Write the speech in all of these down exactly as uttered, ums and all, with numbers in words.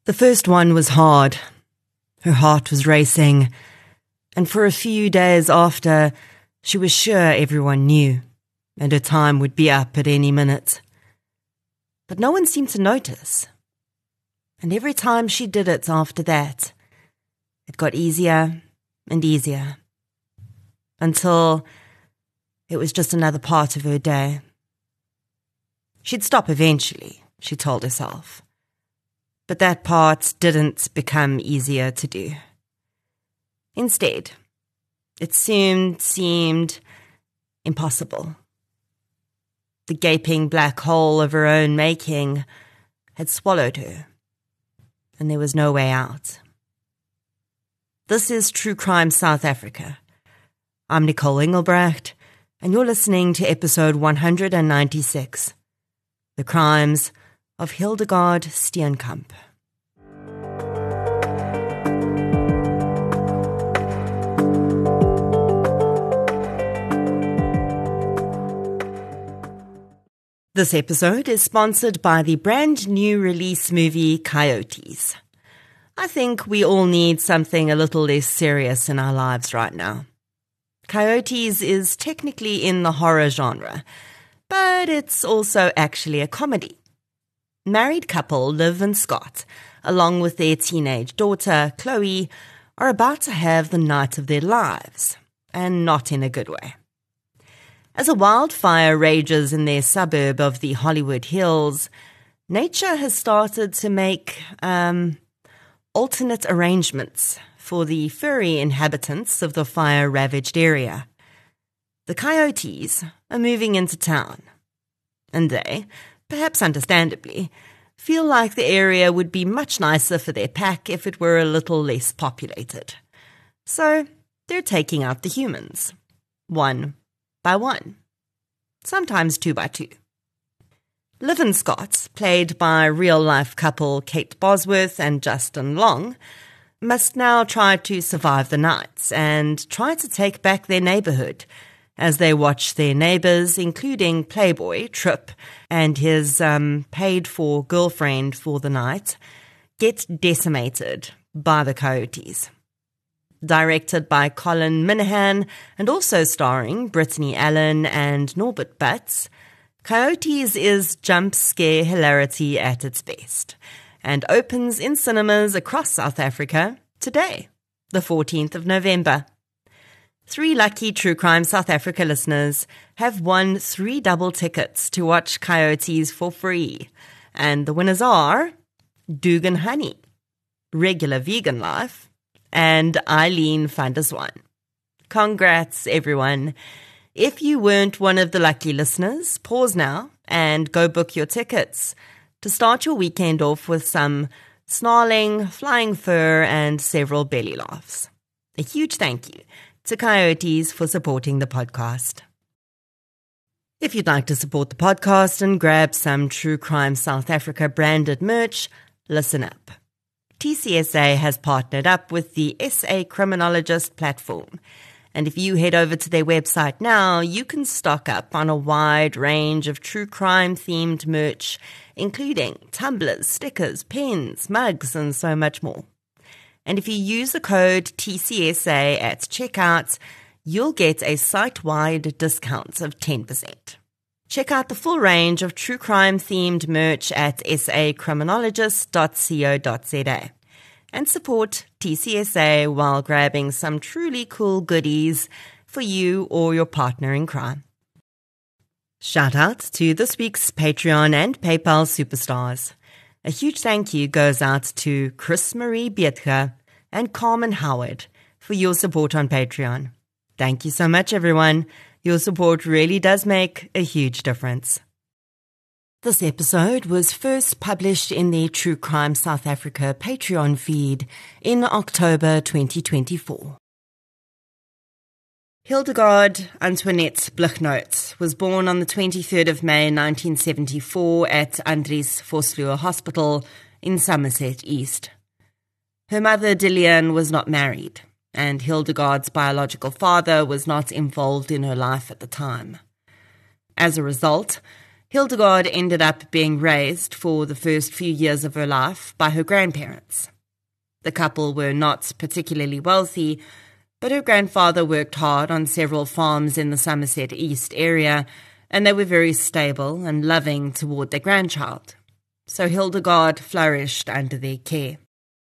The first one was hard. Her heart was racing, and for a few days after, she was sure everyone knew, and her time would be up at any minute. But no one seemed to notice. And every time she did it after that, it got easier and easier, until it was just another part of her day. She'd stop eventually, she told herself. But that part didn't become easier to do. Instead, it soon seemed impossible. The gaping black hole of her own making had swallowed her, and there was no way out. This is True Crime South Africa. I'm Nicole Engelbrecht, and you're listening to episode one hundred ninety-six, The Crimes of Hildegard Steenkamp. This episode is sponsored by the brand new release movie Coyotes. I think we all need something a little less serious in our lives right now. Coyotes is technically in the horror genre, but it's also actually a comedy. Married couple Liv and Scott, along with their teenage daughter Chloe, are about to have the night of their lives, and not in a good way. As a wildfire rages in their suburb of the Hollywood Hills, nature has started to make um, alternate arrangements for the furry inhabitants of the fire-ravaged area. The coyotes are moving into town, and they, perhaps understandably, feel like the area would be much nicer for their pack if it were a little less populated. So they're taking out the humans, one by one, sometimes two by two. Liv and Scott, played by real-life couple Kate Bosworth and Justin Long, must now try to survive the night and try to take back their neighborhood as they watch their neighbors, including Playboy Trip and his um, paid-for girlfriend for the night, get decimated by the coyotes. Directed by Colin Minihan and also starring Brittany Allen and Norbert Butz, Coyotes is jump scare hilarity at its best and opens in cinemas across South Africa today, the fourteenth of November. Three lucky True Crime South Africa listeners have won three double tickets to watch Coyotes for free, and the winners are Dugan Honey, Regular Vegan Life, and Eileen van der Swan. Congrats, everyone. If you weren't one of the lucky listeners, pause now and go book your tickets to start your weekend off with some snarling, flying fur, and several belly laughs. A huge thank you to Coyotes for supporting the podcast. If you'd like to support the podcast and grab some True Crime South Africa branded merch, listen up. T C S A has partnered up with the S A Criminologist platform, and if you head over to their website now, you can stock up on a wide range of true crime-themed merch, including tumblers, stickers, pens, mugs, and so much more. And if you use the code T C S A at checkout, you'll get a site-wide discount of ten percent. Check out the full range of true crime-themed merch at s a criminologist dot co dot z a and support T C S A while grabbing some truly cool goodies for you or your partner in crime. Shout out to this week's Patreon and PayPal superstars. A huge thank you goes out to Chris Marie Bietger and Carmen Howard for your support on Patreon. Thank you so much, everyone. Your support really does make a huge difference. This episode was first published in the True Crime South Africa Patreon feed in October twenty twenty-four. Hildegard Antoinette Blignaut was born on the twenty-third of May nineteen seventy-four at Andries Vosloo Hospital in Somerset East. Her mother, Dillian, was not married, and Hildegard's biological father was not involved in her life at the time. As a result, Hildegard ended up being raised for the first few years of her life by her grandparents. The couple were not particularly wealthy, but her grandfather worked hard on several farms in the Somerset East area, and they were very stable and loving toward their grandchild. So Hildegard flourished under their care.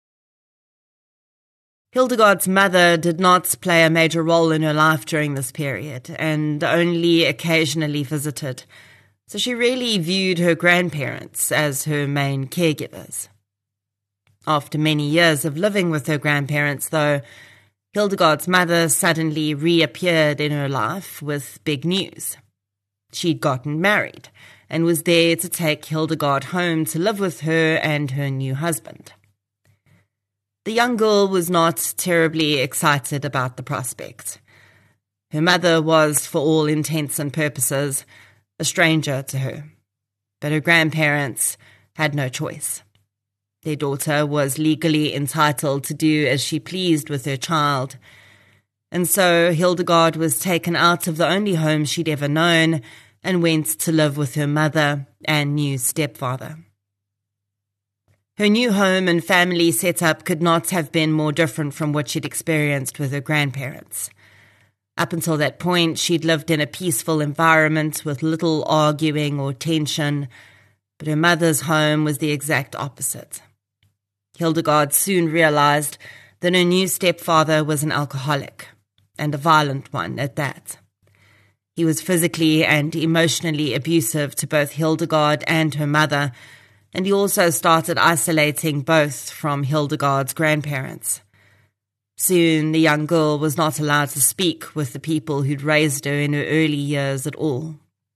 Hildegard's mother did not play a major role in her life during this period, and only occasionally visited, so she really viewed her grandparents as her main caregivers. After many years of living with her grandparents, though, Hildegard's mother suddenly reappeared in her life with big news. She'd gotten married and was there to take Hildegard home to live with her and her new husband. The young girl was not terribly excited about the prospect. Her mother was, for all intents and purposes, a stranger to her, but her grandparents had no choice. Their daughter was legally entitled to do as she pleased with her child, and so Hildegard was taken out of the only home she'd ever known and went to live with her mother and new stepfather. Her new home and family setup could not have been more different from what she'd experienced with her grandparents. Up until that point, she'd lived in a peaceful environment with little arguing or tension, but her mother's home was the exact opposite. Hildegard soon realized that her new stepfather was an alcoholic, and a violent one at that. He was physically and emotionally abusive to both Hildegard and her mother, and he also started isolating both from Hildegard's grandparents. Soon the young girl was not allowed to speak with the people who'd raised her in her early years at all.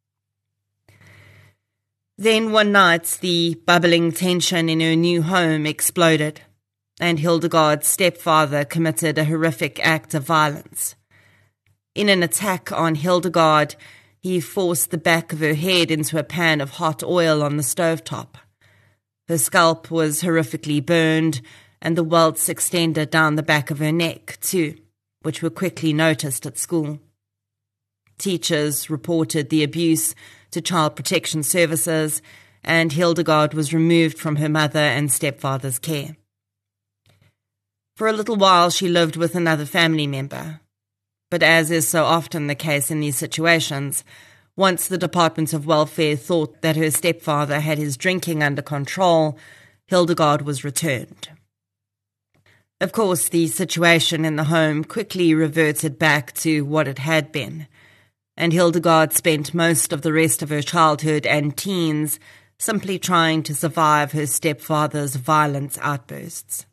Then one night the bubbling tension in her new home exploded, and Hildegard's stepfather committed a horrific act of violence. In an attack on Hildegard, he forced the back of her head into a pan of hot oil on the stovetop. Her scalp was horrifically burned, and the welts extended down the back of her neck, too, which were quickly noticed at school. Teachers reported the abuse to Child Protection Services, and Hildegard was removed from her mother and stepfather's care. For a little while she lived with another family member, but as is so often the case in these situations, once the Department of Welfare thought that her stepfather had his drinking under control, Hildegard was returned. Of course, the situation in the home quickly reverted back to what it had been, and Hildegard spent most of the rest of her childhood and teens simply trying to survive her stepfather's violent outbursts.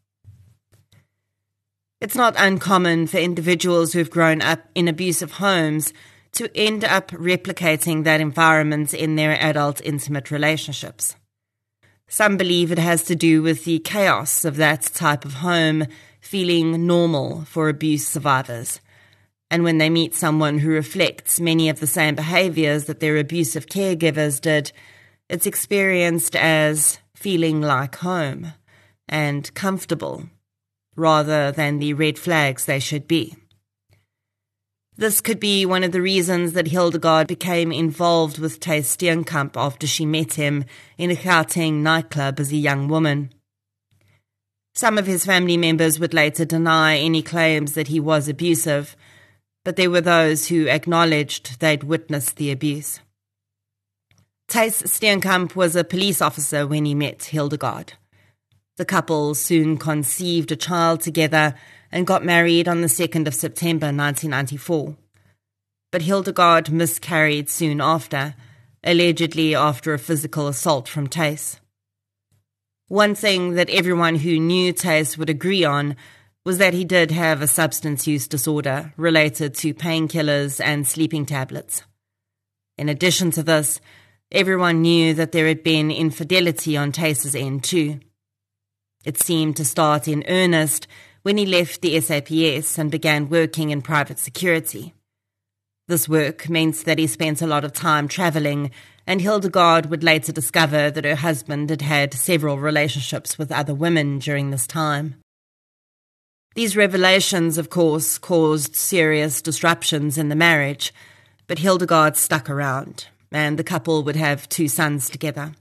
It's not uncommon for individuals who've grown up in abusive homes to end up replicating that environment in their adult intimate relationships. Some believe it has to do with the chaos of that type of home feeling normal for abuse survivors, and when they meet someone who reflects many of the same behaviors that their abusive caregivers did, it's experienced as feeling like home and comfortable, rather than the red flags they should be. This could be one of the reasons that Hildegard became involved with Thys Steenkamp after she met him in a Gauteng nightclub as a young woman. Some of his family members would later deny any claims that he was abusive, but there were those who acknowledged they'd witnessed the abuse. Thys Steenkamp was a police officer when he met Hildegard. The couple soon conceived a child together and got married on the second of September nineteen ninety-four. But Hildegard miscarried soon after, allegedly after a physical assault from Thys. One thing that everyone who knew Thys would agree on was that he did have a substance use disorder related to painkillers and sleeping tablets. In addition to this, everyone knew that there had been infidelity on Thys's end too. It seemed to start in earnest when he left the S A P S and began working in private security. This work meant that he spent a lot of time travelling, and Hildegard would later discover that her husband had had several relationships with other women during this time. These revelations, of course, caused serious disruptions in the marriage, but Hildegard stuck around, and the couple would have two sons together.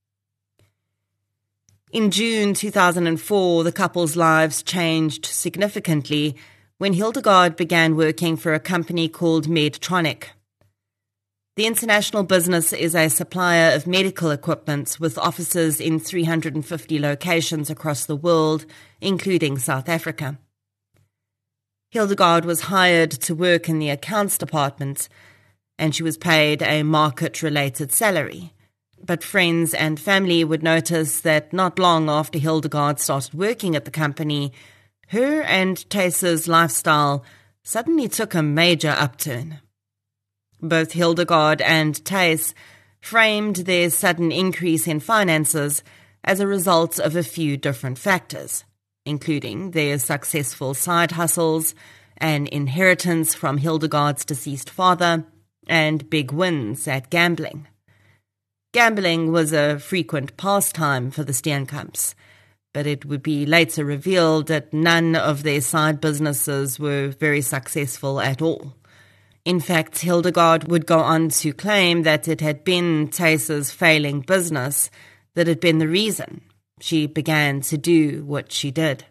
In June two thousand four, the couple's lives changed significantly when Hildegard began working for a company called Medtronic. The international business is a supplier of medical equipment with offices in three hundred fifty locations across the world, including South Africa. Hildegard was hired to work in the accounts department, and she was paid a market-related salary. But friends and family would notice that not long after Hildegard started working at the company, her and Thesa's lifestyle suddenly took a major upturn. Both Hildegard and Thais framed their sudden increase in finances as a result of a few different factors, including their successful side hustles, an inheritance from Hildegard's deceased father, and big wins at gambling. Gambling was a frequent pastime for the Steenkamps, but it would be later revealed that none of their side businesses were very successful at all. In fact, Hildegard would go on to claim that it had been Thesa's failing business that had been the reason she began to do what she did.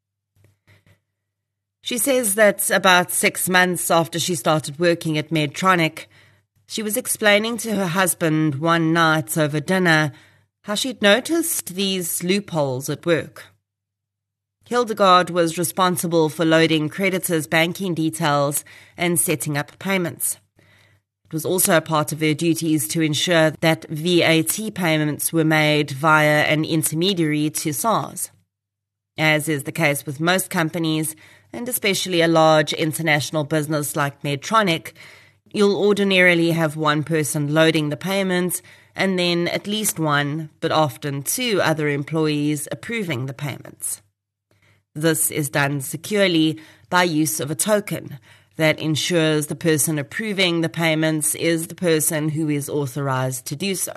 She says that about six months after she started working at Medtronic, she was explaining to her husband one night over dinner how she'd noticed these loopholes at work. Hildegard was responsible for loading creditors' banking details and setting up payments. It was also a part of her duties to ensure that V A T payments were made via an intermediary to SARS. As is the case with most companies, and especially a large international business like Medtronic, you'll ordinarily have one person loading the payments and then at least one, but often two other employees approving the payments. This is done securely by use of a token that ensures the person approving the payments is the person who is authorized to do so.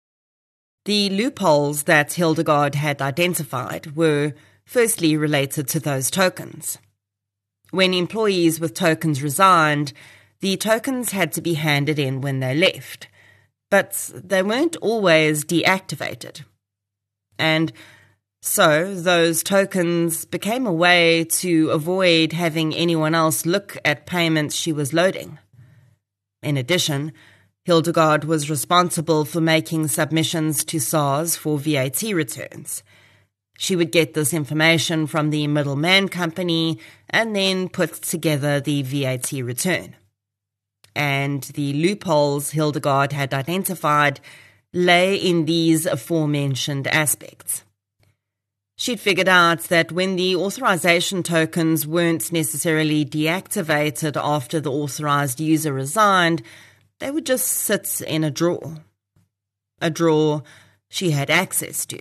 The loopholes that Hildegard had identified were firstly related to those tokens. When employees with tokens resigned, the tokens had to be handed in when they left, but they weren't always deactivated. And so those tokens became a way to avoid having anyone else look at payments she was loading. In addition, Hildegard was responsible for making submissions to SARS for V A T returns. She would get this information from the middleman company and then put together the V A T return. And the loopholes Hildegard had identified lay in these aforementioned aspects. She'd figured out that when the authorization tokens weren't necessarily deactivated after the authorized user resigned, they would just sit in a drawer. A drawer she had access to.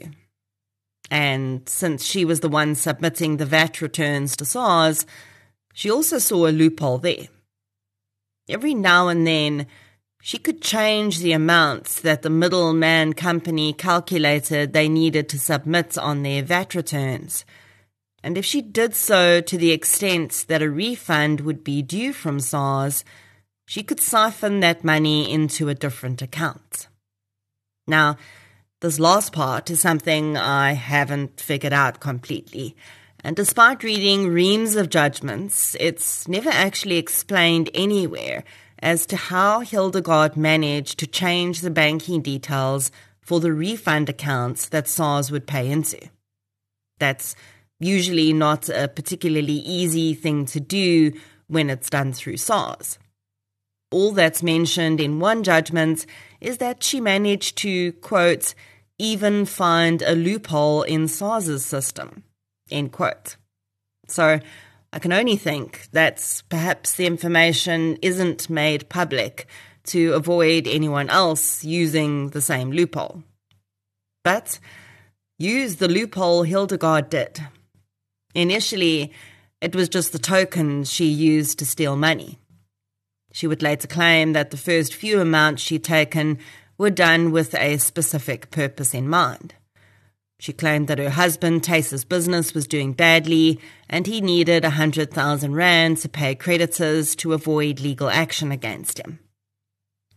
And since she was the one submitting the V A T returns to SARS, she also saw a loophole there. Every now and then, she could change the amounts that the middleman company calculated they needed to submit on their V A T returns. And if she did so to the extent that a refund would be due from SARS, she could siphon that money into a different account. Now, this last part is something I haven't figured out completely, and despite reading reams of judgments, it's never actually explained anywhere as to how Hildegard managed to change the banking details for the refund accounts that SARS would pay into. That's usually not a particularly easy thing to do when it's done through SARS. All that's mentioned in one judgment is that she managed to, quote, even find a loophole in SARS's system, end quote. So I can only think that perhaps the information isn't made public to avoid anyone else using the same loophole. But use the loophole Hildegard did. Initially, it was just the tokens she used to steal money. She would later claim that the first few amounts she'd taken were done with a specific purpose in mind. She claimed that her husband, Thesa's business, was doing badly and he needed one hundred thousand rand to pay creditors to avoid legal action against him.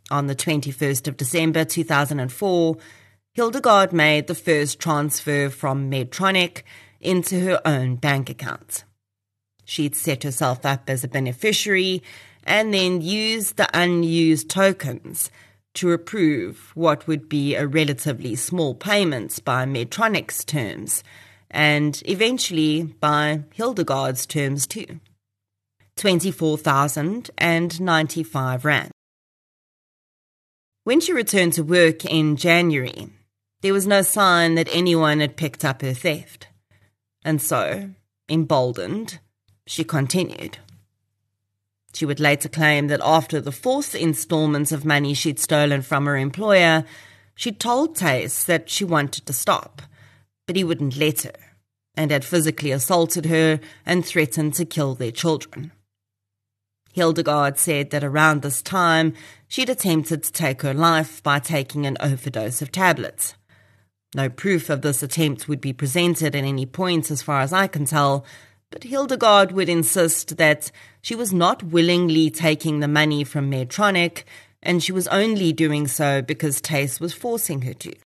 On the twenty-first of December two thousand four, Hildegard made the first transfer from Medtronic into her own bank account. She'd set herself up as a beneficiary and then used the unused tokens to approve what would be a relatively small payment by Medtronic's terms, and eventually by Hildegard's terms too. twenty-four thousand ninety-five rand. When she returned to work in January, there was no sign that anyone had picked up her theft. And so, emboldened, she continued. She would later claim that after the fourth instalment of money she'd stolen from her employer, she'd told Thys that she wanted to stop, but he wouldn't let her, and had physically assaulted her and threatened to kill their children. Hildegard said that around this time, she'd attempted to take her life by taking an overdose of tablets. No proof of this attempt would be presented at any point as far as I can tell, but Hildegard would insist that she was not willingly taking the money from Medtronic, and she was only doing so because Thys was forcing her to.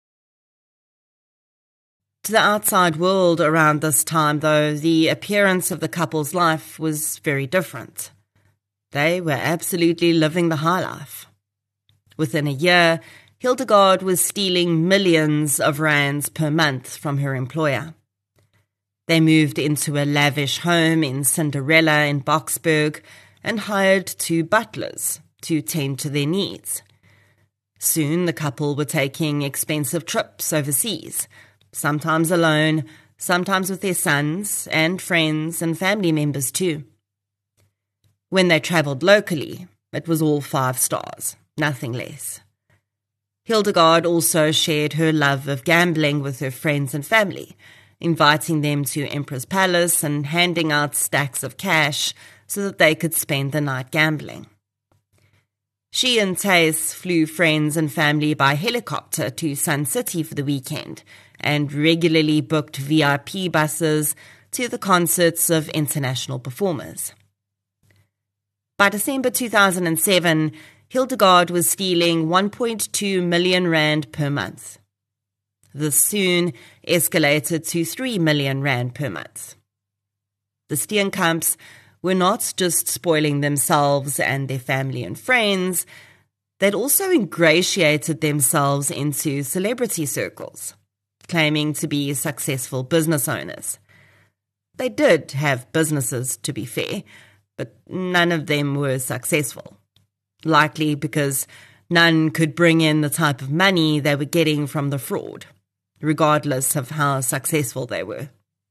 To the outside world around this time, though, the appearance of the couple's life was very different. They were absolutely living the high life. Within a year, Hildegard was stealing millions of rands per month from her employer. They moved into a lavish home in Cinderella in Boksburg and hired two butlers to tend to their needs. Soon the couple were taking expensive trips overseas, sometimes alone, sometimes with their sons and friends and family members too. When they travelled locally, it was all five stars, nothing less. Hildegard also shared her love of gambling with her friends and family, inviting them to Emperor's Palace and handing out stacks of cash so that they could spend the night gambling. She and Thys flew friends and family by helicopter to Sun City for the weekend and regularly booked V I P buses to the concerts of international performers. By December two thousand seven, Hildegard was stealing one point two million rand per month. This soon escalated to three million rand per month. The Steenkamps were not just spoiling themselves and their family and friends, they'd also ingratiated themselves into celebrity circles, claiming to be successful business owners. They did have businesses, to be fair, but none of them were successful, likely because none could bring in the type of money they were getting from the fraud, regardless of how successful they were.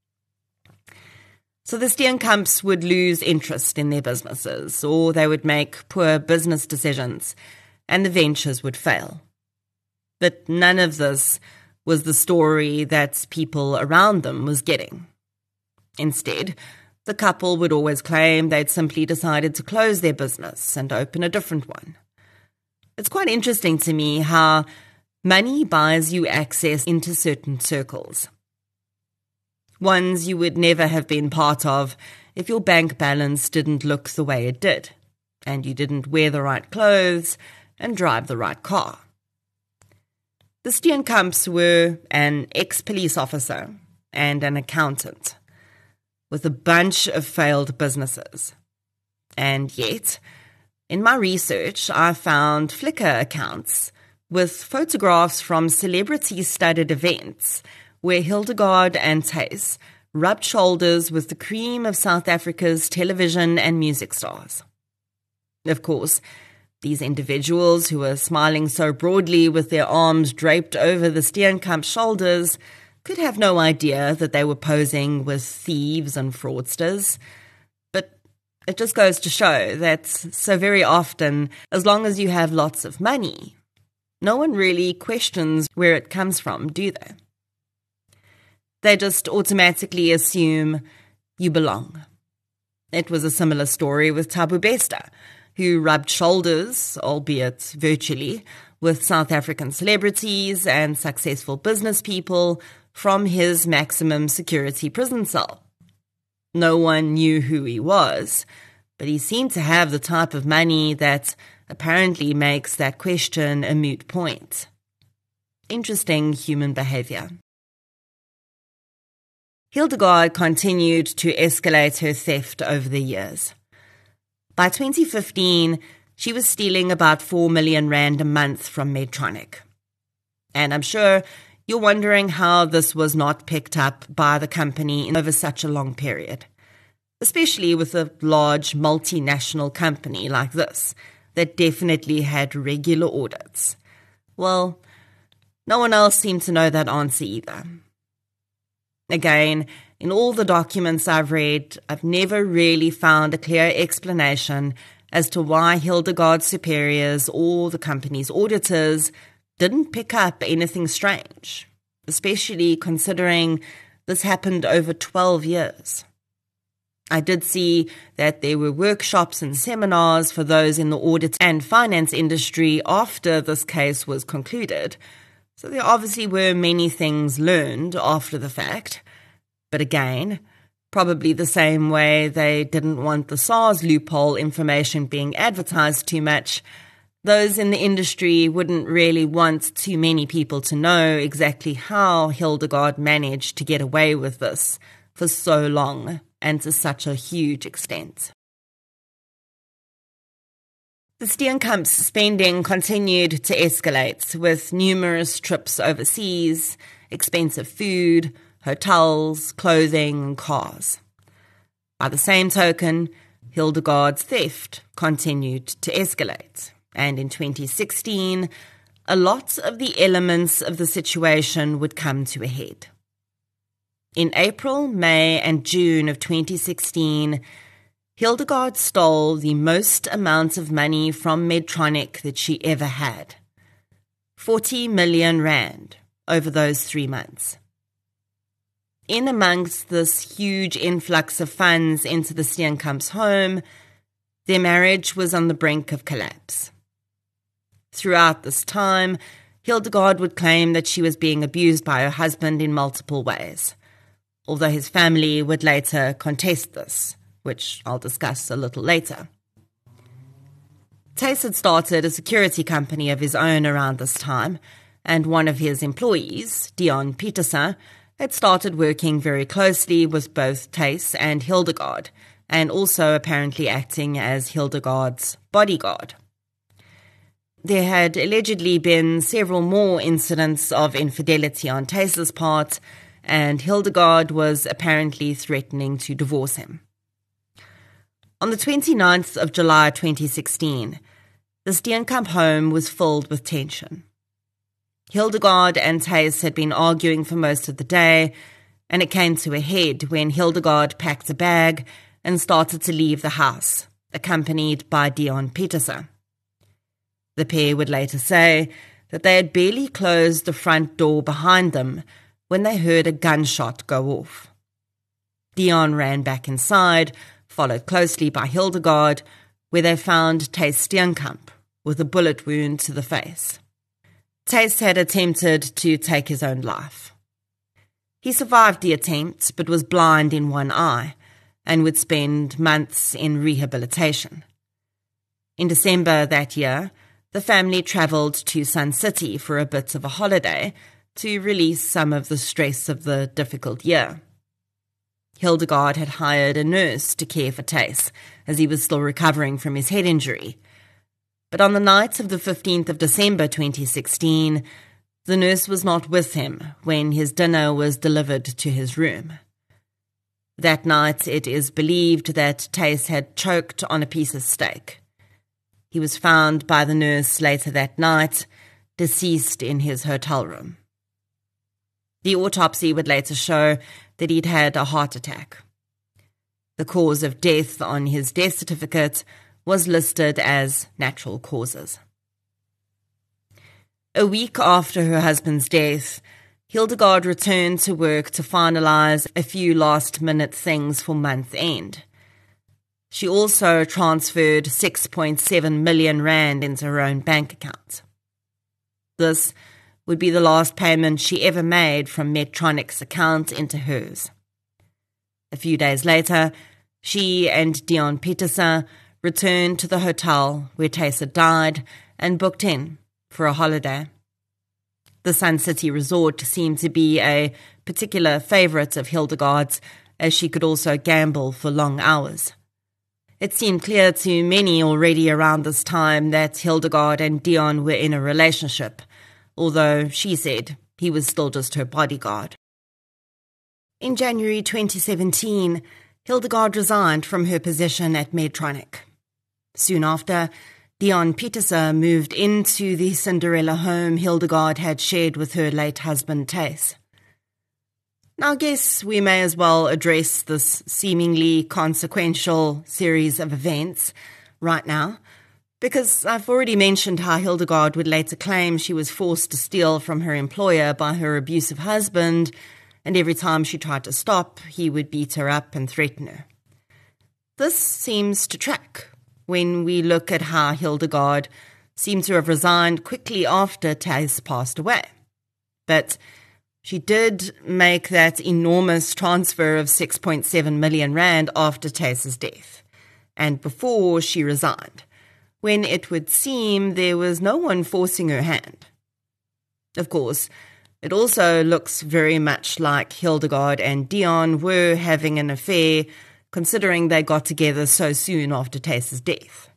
So the Steenkamps would lose interest in their businesses, or they would make poor business decisions, and the ventures would fail. But none of this was the story that people around them was getting. Instead, the couple would always claim they'd simply decided to close their business and open a different one. It's quite interesting to me how money buys you access into certain circles. Ones you would never have been part of if your bank balance didn't look the way it did, and you didn't wear the right clothes and drive the right car. The Steenkamps were an ex-police officer and an accountant, with a bunch of failed businesses. And yet, in my research, I found Flickr accounts with photographs from celebrity-studded events where Hildegard and Thys rubbed shoulders with the cream of South Africa's television and music stars. Of course, these individuals who were smiling so broadly with their arms draped over the Steenkamp shoulders could have no idea that they were posing with thieves and fraudsters. But it just goes to show that so very often, as long as you have lots of money, no one really questions where it comes from, do they? They just automatically assume you belong. It was a similar story with Thabo Bester, who rubbed shoulders, albeit virtually, with South African celebrities and successful business people from his maximum security prison cell. No one knew who he was, but he seemed to have the type of money that apparently makes that question a moot point. Interesting human behavior. Hildegard continued to escalate her theft over the years. By twenty fifteen, she was stealing about four million rand a month from Medtronic. And I'm sure you're wondering how this was not picked up by the company over such a long period, especially with a large multinational company like this that definitely had regular audits. Well, no one else seemed to know that answer either. Again, in all the documents I've read, I've never really found a clear explanation as to why Hildegard's superiors or the company's auditors didn't pick up anything strange, especially considering this happened over twelve years. I did see that there were workshops and seminars for those in the audit and finance industry after this case was concluded, so there obviously were many things learned after the fact. But again, probably the same way they didn't want the SARS loophole information being advertised too much, those in the industry wouldn't really want too many people to know exactly how Hildegard managed to get away with this for so long and to such a huge extent. The Steenkamp's spending continued to escalate, with numerous trips overseas, expensive food, hotels, clothing, and cars. By the same token, Hildegard's theft continued to escalate, and in twenty sixteen, a lot of the elements of the situation would come to a head. In April, May, and June of twenty sixteen, Hildegard stole the most amount of money from Medtronic that she ever had. forty million rand over those three months. In amongst this huge influx of funds into the Steenkamp's home, their marriage was on the brink of collapse. Throughout this time, Hildegard would claim that she was being abused by her husband in multiple ways, although his family would later contest this, which I'll discuss a little later. Thys had started a security company of his own around this time, and one of his employees, Dion Pieterse, had started working very closely with both Thys and Hildegard, and also apparently acting as Hildegard's bodyguard. There had allegedly been several more incidents of infidelity on Thys's part, and Hildegard was apparently threatening to divorce him. On the twenty-ninth of July twenty sixteen, the Steenkamp home was filled with tension. Hildegard and Thys had been arguing for most of the day, and it came to a head when Hildegard packed a bag and started to leave the house, accompanied by Dion Pieterse. The pair would later say that they had barely closed the front door behind them when they heard a gunshot go off. Dion ran back inside, followed closely by Hildegard, where they found Thys Steenkamp with a bullet wound to the face. Thys had attempted to take his own life. He survived the attempt but was blind in one eye and would spend months in rehabilitation. In December that year, the family travelled to Sun City for a bit of a holiday to release some of the stress of the difficult year. Hildegard had hired a nurse to care for Thys, as he was still recovering from his head injury. But on the night of the fifteenth of December twenty sixteen, the nurse was not with him when his dinner was delivered to his room. That night, it is believed that Thys had choked on a piece of steak. He was found by the nurse later that night, deceased in his hotel room. The autopsy would later show that he'd had a heart attack. The cause of death on his death certificate was listed as natural causes. A week after her husband's death, Hildegard returned to work to finalise a few last-minute things for month end. She also transferred six point seven million rand into her own bank account. This would be the last payment she ever made from Medtronic's account into hers. A few days later, she and Dion Pieterse returned to the hotel where Thais had died and booked in for a holiday. The Sun City Resort seemed to be a particular favourite of Hildegard's, as she could also gamble for long hours. It seemed clear to many already around this time that Hildegard and Dion were in a relationship, although she said he was still just her bodyguard. In January twenty seventeen, Hildegard resigned from her position at Medtronic. Soon after, Dion Pieterse moved into the Cinderella home Hildegard had shared with her late husband Thais. Now I guess we may as well address this seemingly consequential series of events right now, because I've already mentioned how Hildegard would later claim she was forced to steal from her employer by her abusive husband, and every time she tried to stop, he would beat her up and threaten her. This seems to track when we look at how Hildegard seemed to have resigned quickly after Thais passed away. But she did make that enormous transfer of six point seven million rand after Thais's death, and before she resigned, when it would seem there was no one forcing her hand. Of course, it also looks very much like Hildegard and Dion were having an affair, considering they got together so soon after Thais's death.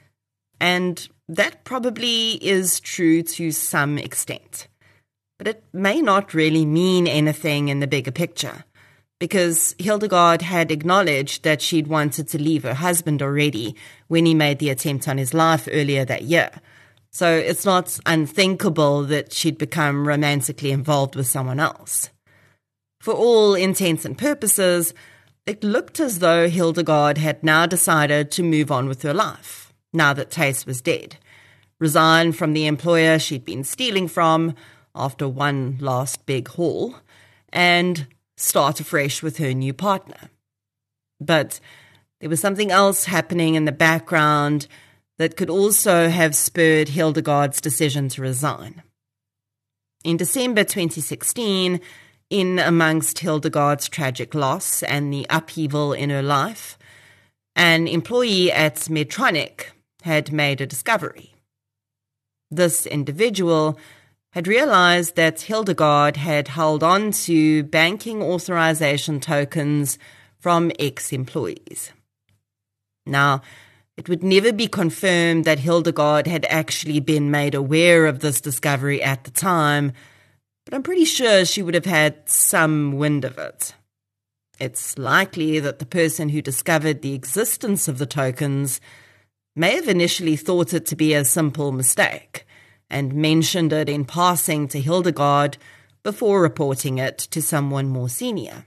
And that probably is true to some extent. But it may not really mean anything in the bigger picture, because Hildegard had acknowledged that she'd wanted to leave her husband already when he made the attempt on his life earlier that year. So it's not unthinkable that she'd become romantically involved with someone else. For all intents and purposes, it looked as though Hildegard had now decided to move on with her life, now that Thais was dead, resign from the employer she'd been stealing from after one last big haul, and start afresh with her new partner. But there was something else happening in the background that could also have spurred Hildegard's decision to resign. In December twenty sixteen, in amongst Hildegard's tragic loss and the upheaval in her life, an employee at Medtronic had made a discovery. This individual had realized that Hildegard had held on to banking authorization tokens from ex-employees. Now, it would never be confirmed that Hildegard had actually been made aware of this discovery at the time, but I'm pretty sure she would have had some wind of it. It's likely that the person who discovered the existence of the tokens may have initially thought it to be a simple mistake, and mentioned it in passing to Hildegard before reporting it to someone more senior.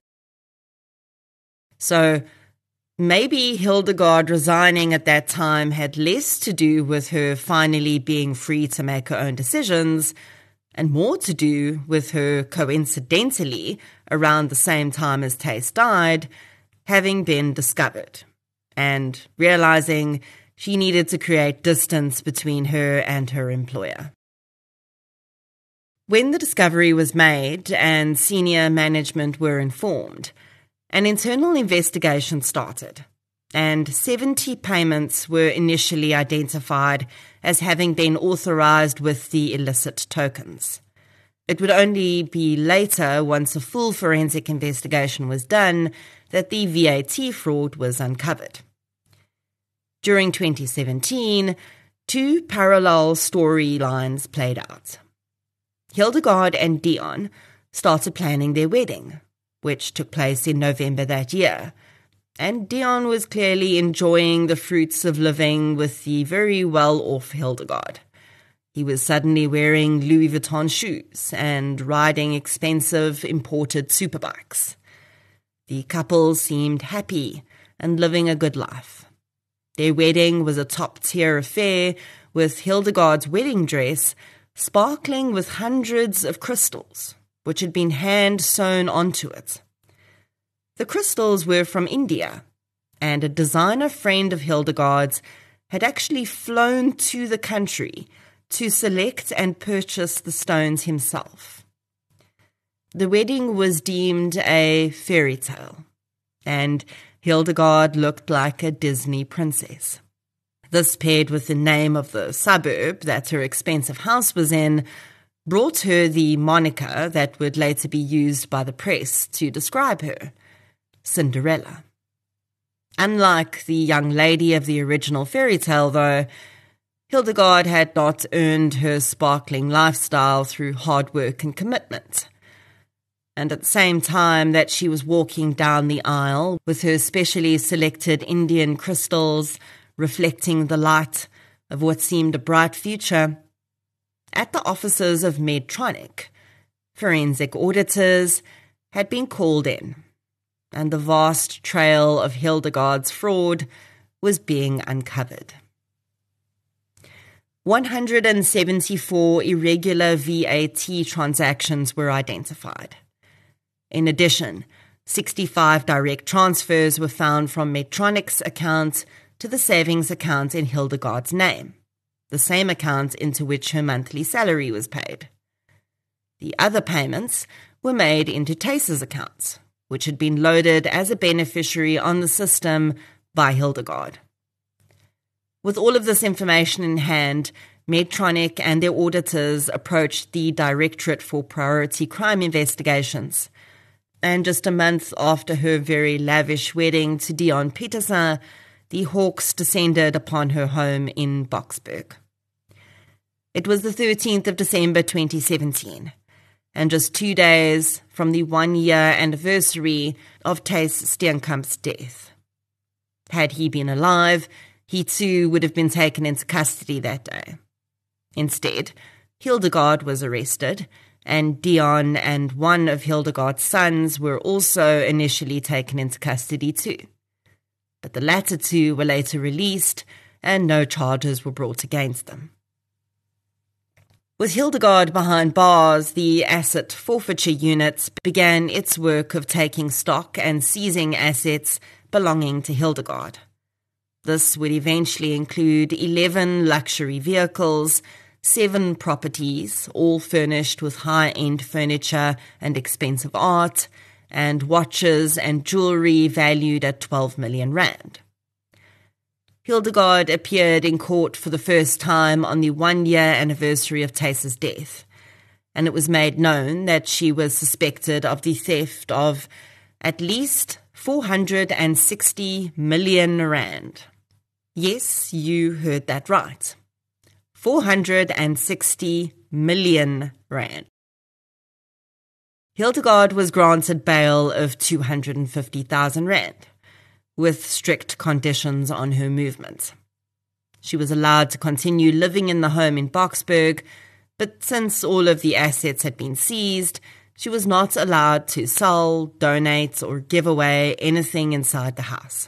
So maybe Hildegard resigning at that time had less to do with her finally being free to make her own decisions, and more to do with her, coincidentally, around the same time as Thais died, having been discovered, and realizing she needed to create distance between her and her employer. When the discovery was made and senior management were informed, an internal investigation started, and seventy payments were initially identified as having been authorized with the illicit tokens. It would only be later, once a full forensic investigation was done, that the V A T fraud was uncovered. During twenty seventeen, two parallel storylines played out. Hildegard and Dion started planning their wedding, which took place in November that year, and Dion was clearly enjoying the fruits of living with the very well-off Hildegard. He was suddenly wearing Louis Vuitton shoes and riding expensive imported superbikes. The couple seemed happy and living a good life. Their wedding was a top-tier affair, with Hildegard's wedding dress sparkling with hundreds of crystals, which had been hand-sewn onto it. The crystals were from India, and a designer friend of Hildegard's had actually flown to the country to select and purchase the stones himself. The wedding was deemed a fairy tale, and Hildegard looked like a Disney princess. This, paired with the name of the suburb that her expensive house was in, brought her the moniker that would later be used by the press to describe her, Cinderella. Unlike the young lady of the original fairy tale, though, Hildegard had not earned her sparkling lifestyle through hard work and commitment. And at the same time that she was walking down the aisle with her specially selected Indian crystals reflecting the light of what seemed a bright future, at the offices of Medtronic, forensic auditors had been called in, and the vast trail of Hildegard's fraud was being uncovered. one hundred seventy-four irregular V A T transactions were identified. In addition, sixty-five direct transfers were found from Medtronic's account to the savings account in Hildegard's name, the same account into which her monthly salary was paid. The other payments were made into Tace's accounts, which had been loaded as a beneficiary on the system by Hildegard. With all of this information in hand, Medtronic and their auditors approached the Directorate for Priority Crime Investigations, and just a month after her very lavish wedding to Dion Petersen, the Hawks descended upon her home in Boksburg. It was the thirteenth of December twenty seventeen, and just two days from the one-year anniversary of Thijs Steenkamp's death. Had he been alive, he too would have been taken into custody that day. Instead, Hildegard was arrested, and Dion and one of Hildegard's sons were also initially taken into custody too. But the latter two were later released, and no charges were brought against them. With Hildegard behind bars, the Asset Forfeiture Unit began its work of taking stock and seizing assets belonging to Hildegard. This would eventually include eleven luxury vehicles, seven properties, all furnished with high-end furniture and expensive art, and watches and jewellery valued at twelve million rand. Hildegard appeared in court for the first time on the one-year anniversary of Thijs's death, and it was made known that she was suspected of the theft of at least four hundred sixty million rand. Yes, you heard that right. four hundred sixty million rand. Hildegard was granted bail of two hundred fifty thousand rand, with strict conditions on her movement. She was allowed to continue living in the home in Boksburg, but since all of the assets had been seized, she was not allowed to sell, donate, or give away anything inside the house.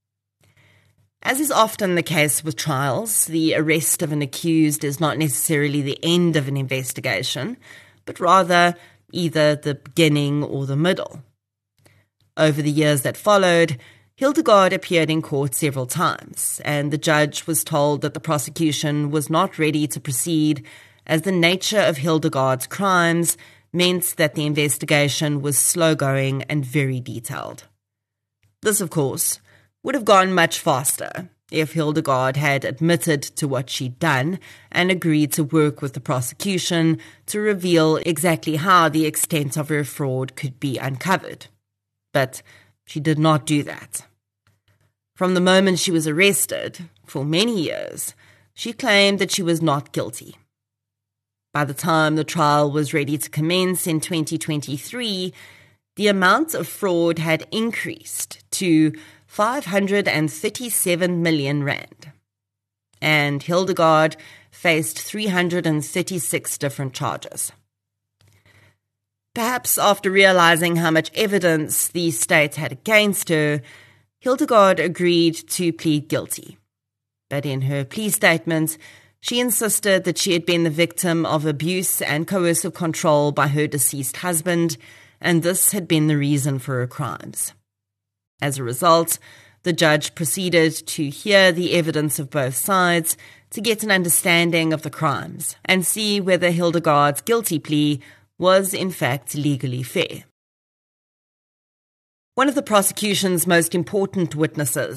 As is often the case with trials, the arrest of an accused is not necessarily the end of an investigation, but rather either the beginning or the middle. Over the years that followed, Hildegard appeared in court several times, and the judge was told that the prosecution was not ready to proceed as the nature of Hildegard's crimes meant that the investigation was slow-going and very detailed. This, of course, would have gone much faster if Hildegard had admitted to what she'd done and agreed to work with the prosecution to reveal exactly how the extent of her fraud could be uncovered. But she did not do that. From the moment she was arrested, for many years, she claimed that she was not guilty. By the time the trial was ready to commence in twenty twenty-three, the amount of fraud had increased to five hundred thirty-seven million rand. And Hildegard faced three hundred thirty-six different charges. Perhaps after realizing how much evidence the state had against her, Hildegard agreed to plead guilty. But in her plea statement, she insisted that she had been the victim of abuse and coercive control by her deceased husband, and this had been the reason for her crimes. As a result, the judge proceeded to hear the evidence of both sides to get an understanding of the crimes and see whether Hildegard's guilty plea was in fact legally fair. One of the prosecution's most important witnesses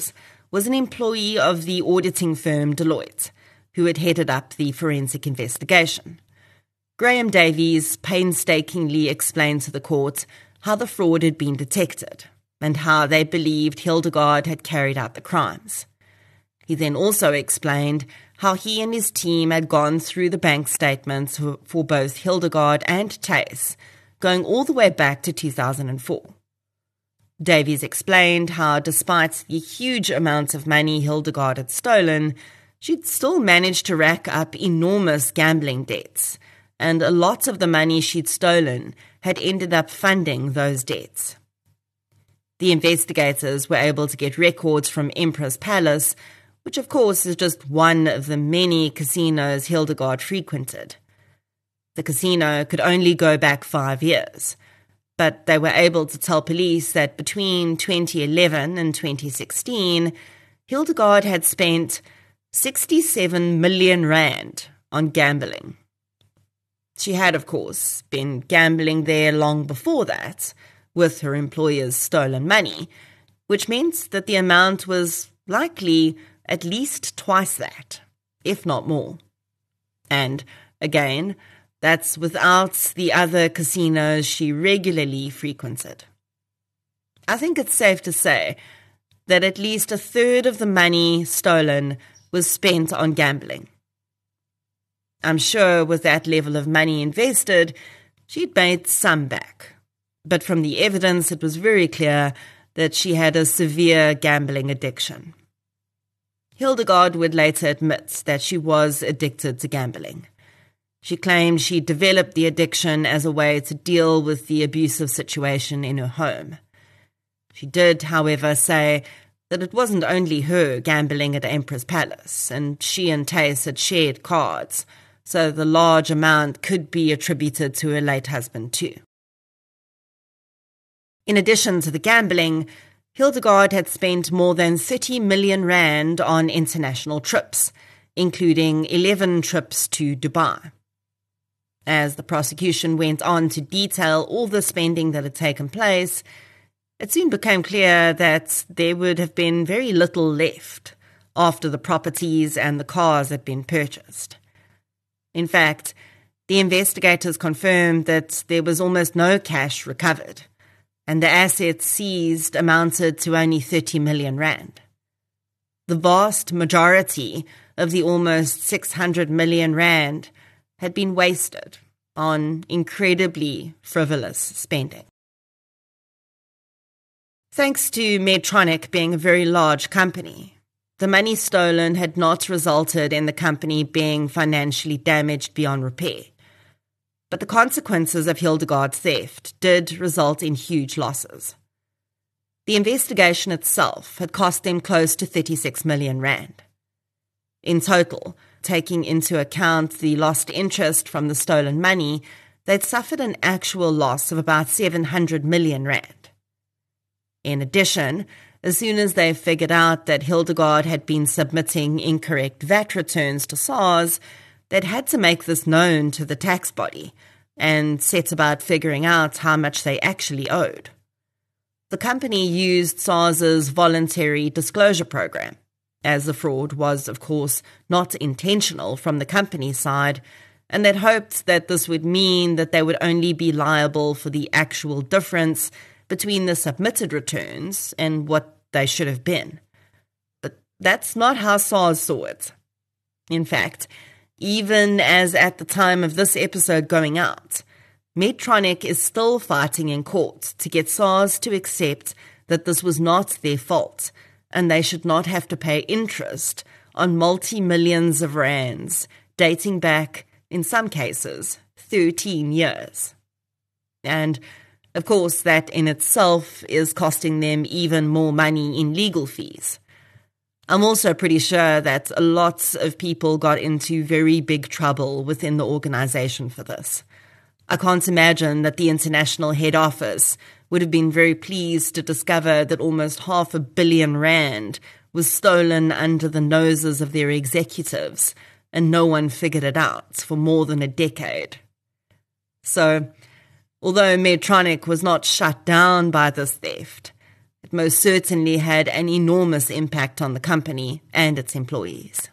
was an employee of the auditing firm Deloitte, who had headed up the forensic investigation. Graham Davies painstakingly explained to the court how the fraud had been detected and how they believed Hildegard had carried out the crimes. He then also explained how he and his team had gone through the bank statements for both Hildegard and Thys, going all the way back to two thousand four. Davies explained how despite the huge amounts of money Hildegard had stolen, she'd still managed to rack up enormous gambling debts, and a lot of the money she'd stolen had ended up funding those debts. The investigators were able to get records from Emperor's Palace, which of course is just one of the many casinos Hildegard frequented. The casino could only go back five years, but they were able to tell police that between twenty eleven and twenty sixteen, Hildegard had spent sixty-seven million rand on gambling. She had, of course, been gambling there long before that, with her employer's stolen money, which meant that the amount was likely at least twice that, if not more. And, again, that's without the other casinos she regularly frequented. I think it's safe to say that at least a third of the money stolen was spent on gambling. I'm sure with that level of money invested, she'd made some back. But from the evidence, it was very clear that she had a severe gambling addiction. Hildegard would later admit that she was addicted to gambling. She claimed she developed the addiction as a way to deal with the abusive situation in her home. She did, however, say that it wasn't only her gambling at Emperor's Palace, and she and Thys had shared cards, so the large amount could be attributed to her late husband too. In addition to the gambling, Hildegard had spent more than thirty million rand on international trips, including eleven trips to Dubai. As the prosecution went on to detail all the spending that had taken place, it soon became clear that there would have been very little left after the properties and the cars had been purchased. In fact, the investigators confirmed that there was almost no cash recovered, and the assets seized amounted to only thirty million rand. The vast majority of the almost six hundred million rand had been wasted on incredibly frivolous spending. Thanks to Medtronic being a very large company, the money stolen had not resulted in the company being financially damaged beyond repair. But the consequences of Hildegard's theft did result in huge losses. The investigation itself had cost them close to thirty-six million rand. In total, taking into account the lost interest from the stolen money, they'd suffered an actual loss of about seven hundred million rand. In addition, as soon as they figured out that Hildegard had been submitting incorrect V A T returns to SARS, they'd had to make this known to the tax body and set about figuring out how much they actually owed. The company used SARS's voluntary disclosure program, as the fraud was, of course, not intentional from the company's side, and they'd hoped that this would mean that they would only be liable for the actual difference between the submitted returns and what they should have been. But that's not how SARS saw it. In fact, even as at the time of this episode going out, Medtronic is still fighting in court to get SARS to accept that this was not their fault and they should not have to pay interest on multi-millions of rands dating back, in some cases, thirteen years. And, of course, that in itself is costing them even more money in legal fees. I'm also pretty sure that lots of people got into very big trouble within the organization for this. I can't imagine that the international head office would have been very pleased to discover that almost half a billion rand was stolen under the noses of their executives, and no one figured it out for more than a decade. So, although Medtronic was not shut down by this theft, It most certainly had an enormous impact on the company and its employees.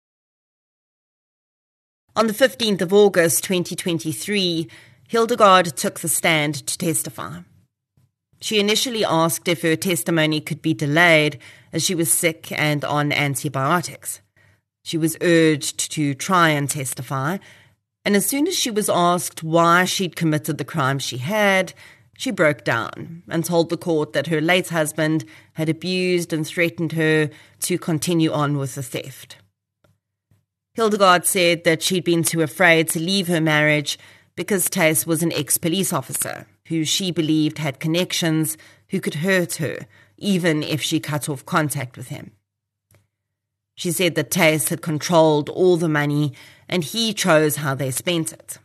On the fifteenth of August twenty twenty-three, Hildegard took the stand to testify. She initially asked if her testimony could be delayed as she was sick and on antibiotics. She was urged to try and testify, and as soon as she was asked why she'd committed the crime she had, she broke down and told the court that her late husband had abused and threatened her to continue on with the theft. Hildegard said that she'd been too afraid to leave her marriage because Thijs was an ex-police officer who she believed had connections who could hurt her, even if she cut off contact with him. She said that Thijs had controlled all the money and he chose how they spent it.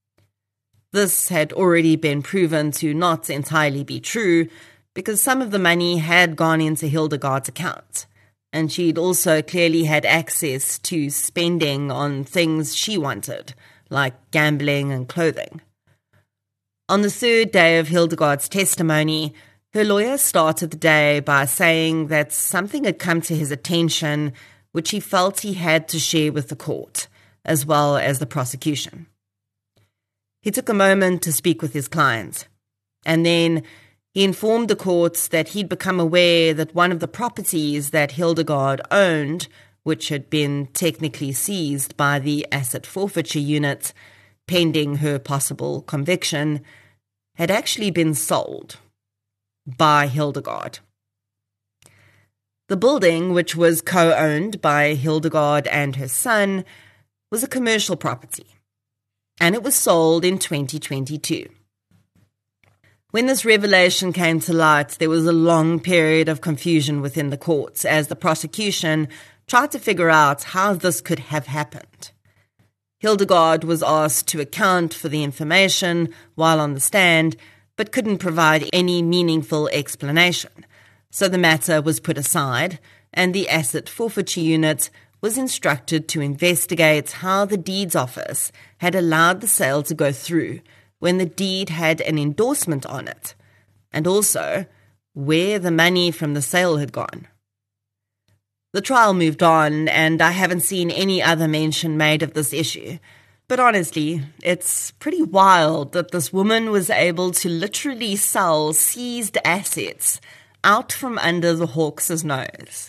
This had already been proven to not entirely be true because some of the money had gone into Hildegard's account, and she'd also clearly had access to spending on things she wanted, like gambling and clothing. On the third day of Hildegard's testimony, her lawyer started the day by saying that something had come to his attention which he felt he had to share with the court, as well as the prosecution. He took a moment to speak with his client, and then he informed the courts that he'd become aware that one of the properties that Hildegard owned, which had been technically seized by the asset forfeiture unit, pending her possible conviction, had actually been sold by Hildegard. The building, which was co-owned by Hildegard and her son, was a commercial property, and it was sold in twenty twenty-two. When this revelation came to light, there was a long period of confusion within the courts as the prosecution tried to figure out how this could have happened. Hildegard was asked to account for the information while on the stand, but couldn't provide any meaningful explanation, so the matter was put aside, and the asset forfeiture unit was instructed to investigate how the deeds office had allowed the sale to go through when the deed had an endorsement on it, and also where the money from the sale had gone. The trial moved on, and I haven't seen any other mention made of this issue, but honestly, it's pretty wild that this woman was able to literally sell seized assets out from under the Hawks' nose.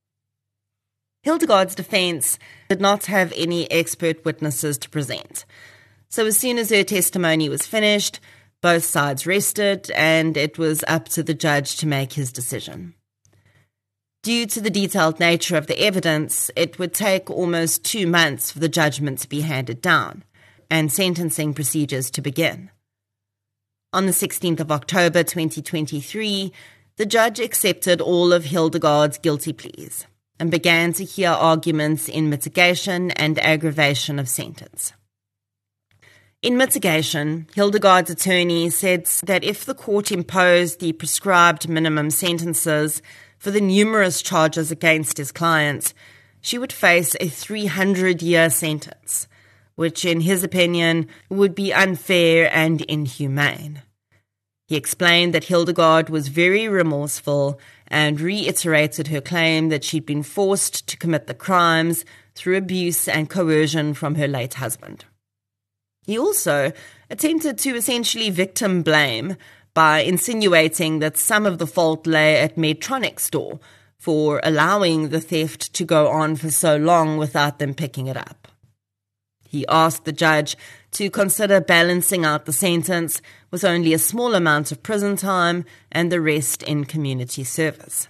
Hildegard's defense did not have any expert witnesses to present, so as soon as her testimony was finished, both sides rested, and it was up to the judge to make his decision. Due to the detailed nature of the evidence, it would take almost two months for the judgment to be handed down and sentencing procedures to begin. On the sixteenth of October twenty twenty-three, the judge accepted all of Hildegard's guilty pleas and began to hear arguments in mitigation and aggravation of sentence. In mitigation, Hildegard's attorney said that if the court imposed the prescribed minimum sentences for the numerous charges against his client, she would face a three hundred year sentence, which in his opinion would be unfair and inhumane. He explained that Hildegard was very remorseful and reiterated her claim that she'd been forced to commit the crimes through abuse and coercion from her late husband. He also attempted to essentially victim blame by insinuating that some of the fault lay at Medtronic's door for allowing the theft to go on for so long without them picking it up. He asked the judge to consider balancing out the sentence with only a small amount of prison time and the rest in community service.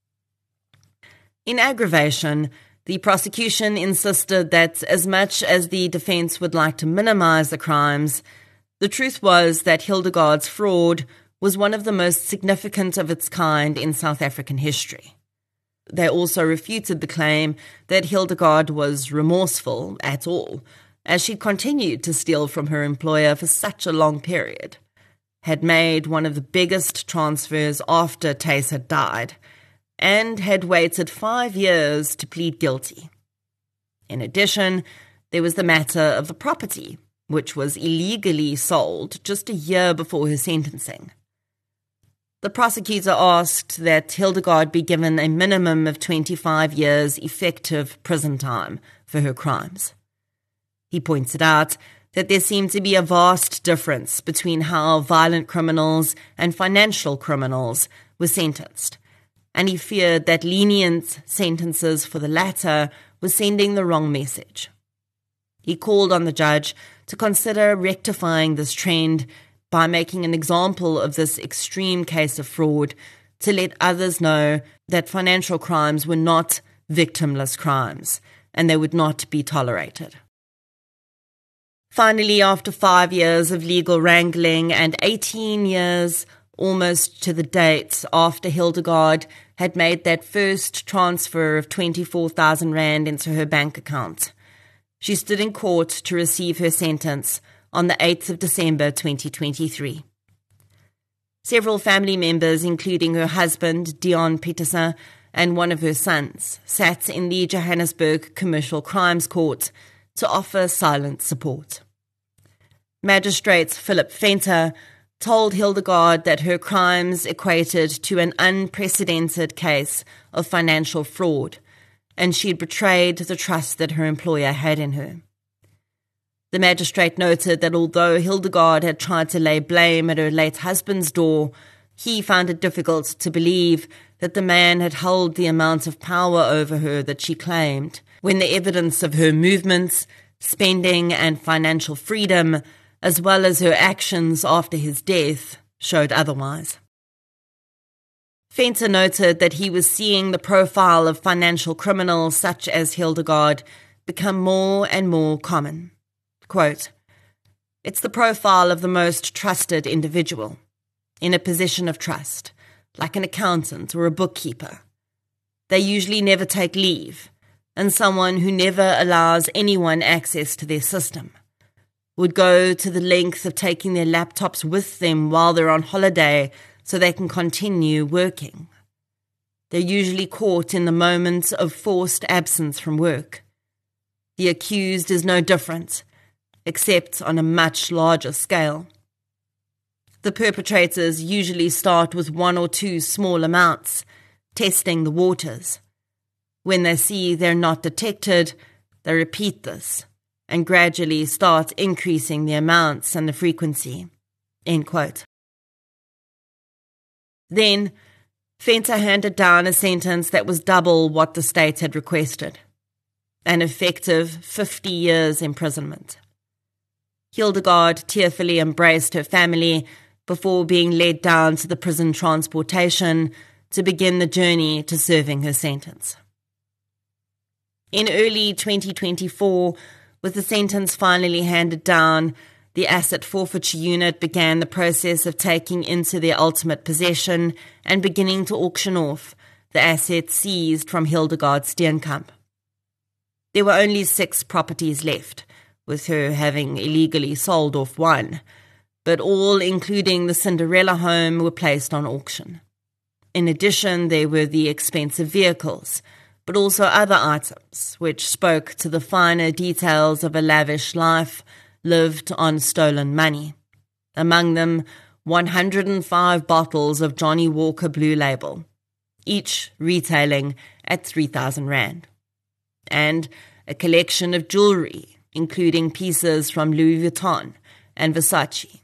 In aggravation, the prosecution insisted that as much as the defense would like to minimize the crimes, the truth was that Hildegard's fraud was one of the most significant of its kind in South African history. They also refuted the claim that Hildegard was remorseful at all, as she continued to steal from her employer for such a long period, had made one of the biggest transfers after Thijs had died, and had waited five years to plead guilty. In addition, there was the matter of the property, which was illegally sold just a year before her sentencing. The prosecutor asked that Hildegard be given a minimum of twenty-five years effective prison time for her crimes. He pointed out that there seemed to be a vast difference between how violent criminals and financial criminals were sentenced, and he feared that lenient sentences for the latter were sending the wrong message. He called on the judge to consider rectifying this trend by making an example of this extreme case of fraud to let others know that financial crimes were not victimless crimes and they would not be tolerated. Finally, after five years of legal wrangling and eighteen years, almost to the date, after Hildegard had made that first transfer of twenty-four thousand rand into her bank account, she stood in court to receive her sentence on the eighth of December twenty twenty-three. Several family members, including her husband, Dion Petersen, and one of her sons, sat in the Johannesburg Commercial Crimes Court to offer silent support. Magistrate Philip Venter told Hildegard that her crimes equated to an unprecedented case of financial fraud, and she had betrayed the trust that her employer had in her. The magistrate noted that although Hildegard had tried to lay blame at her late husband's door, he found it difficult to believe that the man had held the amount of power over her that she claimed, when the evidence of her movements, spending and financial freedom, as well as her actions after his death, showed otherwise. Venter noted that he was seeing the profile of financial criminals such as Hildegard become more and more common. Quote, "It's the profile of the most trusted individual, in a position of trust, like an accountant or a bookkeeper. They usually never take leave, and someone who never allows anyone access to their system, would go to the length of taking their laptops with them while they're on holiday so they can continue working. They're usually caught in the moment of forced absence from work. The accused is no different, except on a much larger scale. The perpetrators usually start with one or two small amounts, testing the waters. When they see they're not detected, they repeat this and gradually start increasing the amounts and the frequency." End quote. Then, Venter handed down a sentence that was double what the state had requested, an effective fifty years imprisonment. Hildegard tearfully embraced her family before being led down to the prison transportation to begin the journey to serving her sentence. In early twenty twenty-four, with the sentence finally handed down, the Asset Forfeiture Unit began the process of taking into their ultimate possession and beginning to auction off the assets seized from Hildegard Steenkamp. There were only six properties left, with her having illegally sold off one, but all, including the Cinderella home, were placed on auction. In addition, there were the expensive vehicles, but also other items which spoke to the finer details of a lavish life lived on stolen money. Among them, one hundred five bottles of Johnny Walker Blue Label, each retailing at three thousand rand, and a collection of jewellery, including pieces from Louis Vuitton and Versace.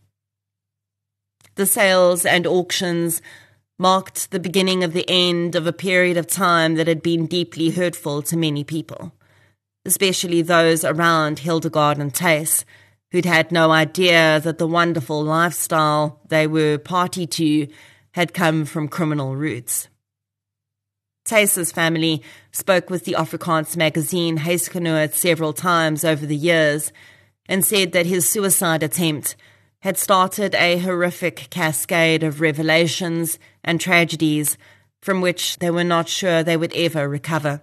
The sales and auctions marked the beginning of the end of a period of time that had been deeply hurtful to many people, especially those around Hildegard and Thys, who'd had no idea that the wonderful lifestyle they were party to had come from criminal roots. Thys's family spoke with the Afrikaans magazine Huisgenoot several times over the years and said that his suicide attempt had started a horrific cascade of revelations and tragedies from which they were not sure they would ever recover.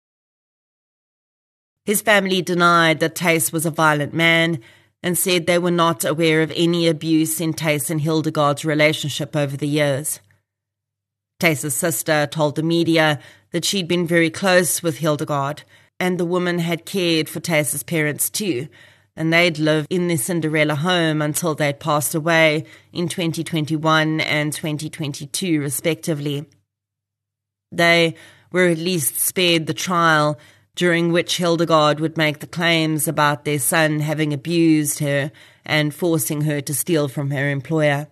His family denied that Thys was a violent man and said they were not aware of any abuse in Thys and Hildegard's relationship over the years. Thys's sister told the media that she'd been very close with Hildegard, and the woman had cared for Thys's parents too, and they'd lived in their Cinderella home until they'd passed away in twenty twenty-one and twenty twenty-two, respectively. They were at least spared the trial, during which Hildegard would make the claims about their son having abused her and forcing her to steal from her employer.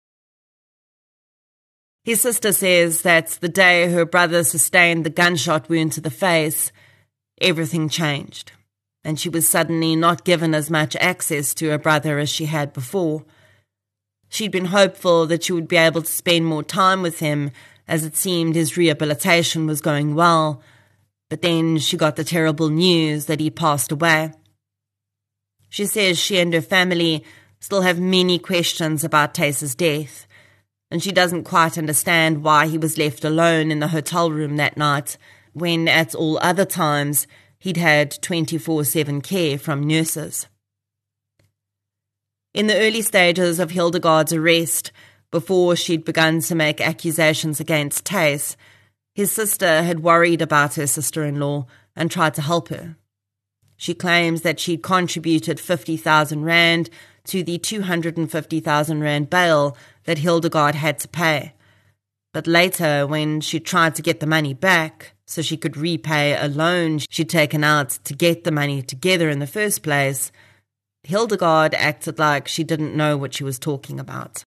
His sister says that the day her brother sustained the gunshot wound to the face, everything changed, and she was suddenly not given as much access to her brother as she had before. She'd been hopeful that she would be able to spend more time with him, as it seemed his rehabilitation was going well, but then she got the terrible news that he passed away. She says she and her family still have many questions about Theys's death, and she doesn't quite understand why he was left alone in the hotel room that night, when at all other times he'd had twenty-four seven care from nurses. In the early stages of Hildegard's arrest, before she'd begun to make accusations against Theys, his sister had worried about her sister-in-law and tried to help her. She claims that she'd contributed fifty thousand rand to the two hundred fifty thousand rand bail that Hildegard had to pay. But later, when she tried to get the money back so she could repay a loan she'd taken out to get the money together in the first place, Hildegard acted like she didn't know what she was talking about.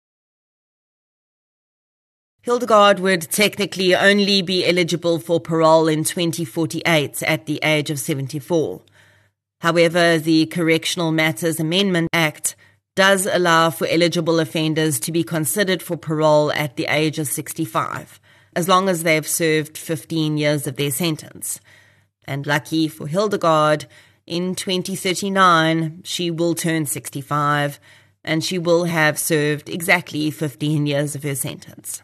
Hildegard would technically only be eligible for parole in twenty forty-eight at the age of seventy-four. However, the Correctional Matters Amendment Act does allow for eligible offenders to be considered for parole at the age of sixty-five, as long as they've served fifteen years of their sentence. And lucky for Hildegard, in twenty thirty-nine, she will turn sixty-five, and she will have served exactly fifteen years of her sentence.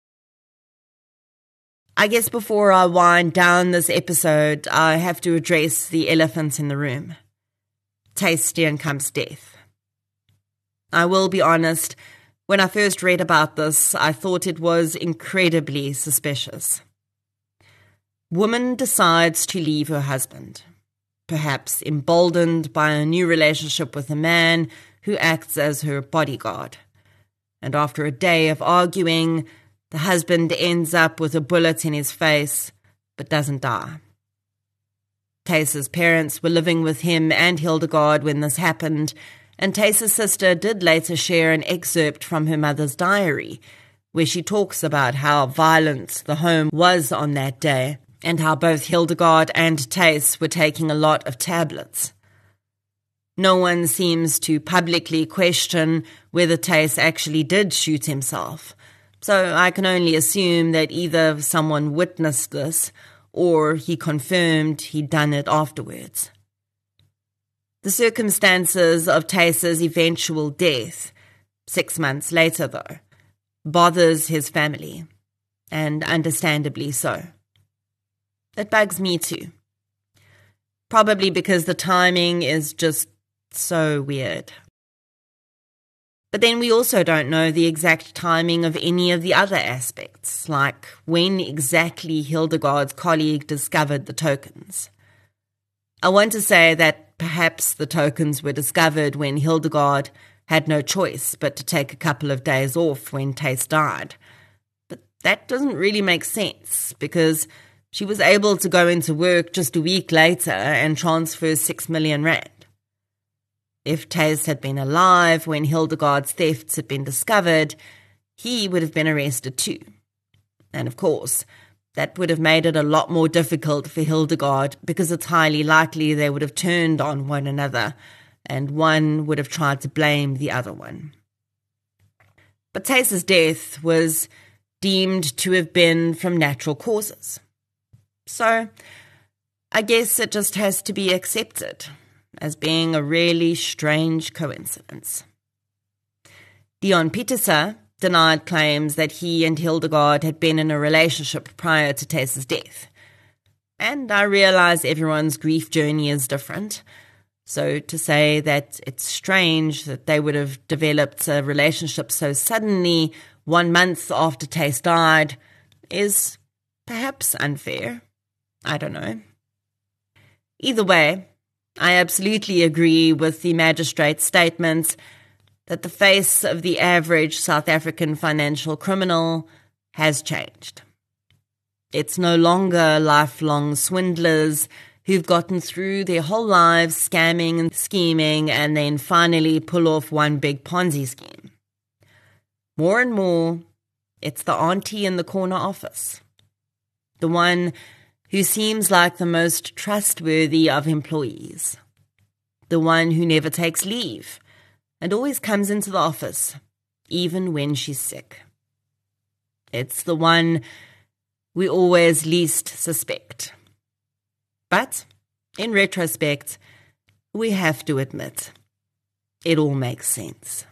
I guess before I wind down this episode, I have to address the elephant in the room. Theys Steenkamp's death. I will be honest, when I first read about this, I thought it was incredibly suspicious. Woman decides to leave her husband, perhaps emboldened by a new relationship with a man who acts as her bodyguard. And after a day of arguing, the husband ends up with a bullet in his face, but doesn't die. Theys's parents were living with him and Hildegard when this happened, and Theys's sister did later share an excerpt from her mother's diary, where she talks about how violent the home was on that day, and how both Hildegard and Theys were taking a lot of tablets. No one seems to publicly question whether Theys actually did shoot himself, so I can only assume that either someone witnessed this or he confirmed he'd done it afterwards. The circumstances of Theys's eventual death, six months later though, bothers his family, and understandably so. It bugs me too. Probably because the timing is just so weird. But then we also don't know the exact timing of any of the other aspects, like when exactly Hildegard's colleague discovered the tokens. I want to say that perhaps the tokens were discovered when Hildegard had no choice but to take a couple of days off when Theys died. But that doesn't really make sense, because she was able to go into work just a week later and transfer six million rand. If Theys had been alive when Hildegard's thefts had been discovered, he would have been arrested too. And of course, that would have made it a lot more difficult for Hildegard, because it's highly likely they would have turned on one another, and one would have tried to blame the other one. But Theys's death was deemed to have been from natural causes. So, I guess it just has to be accepted as being a really strange coincidence. Dion Pieterse denied claims that he and Hildegard had been in a relationship prior to Theys's death. And I realize everyone's grief journey is different, so to say that it's strange that they would have developed a relationship so suddenly one month after Theys died is perhaps unfair. I don't know. Either way, I absolutely agree with the magistrate's statement that the face of the average South African financial criminal has changed. It's no longer lifelong swindlers who've gotten through their whole lives scamming and scheming and then finally pull off one big Ponzi scheme. More and more, it's the auntie in the corner office, the one who seems like the most trustworthy of employees, the one who never takes leave and always comes into the office, even when she's sick. It's the one we always least suspect. But, in retrospect, we have to admit, it all makes sense.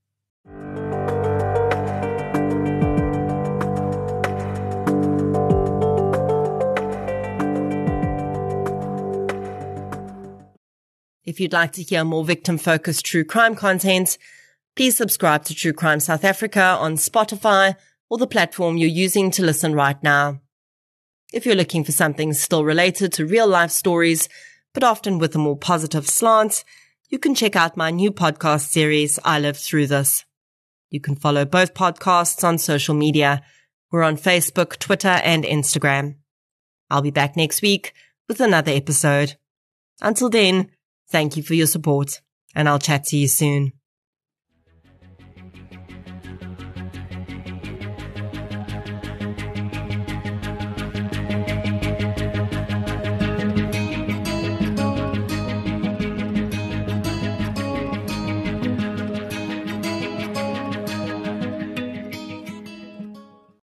If you'd like to hear more victim-focused true crime content, please subscribe to True Crime South Africa on Spotify or the platform you're using to listen right now. If you're looking for something still related to real-life stories, but often with a more positive slant, you can check out my new podcast series, I Lived Through This. You can follow both podcasts on social media. We're on Facebook, Twitter, and Instagram. I'll be back next week with another episode. Until then, thank you for your support, and I'll chat to you soon.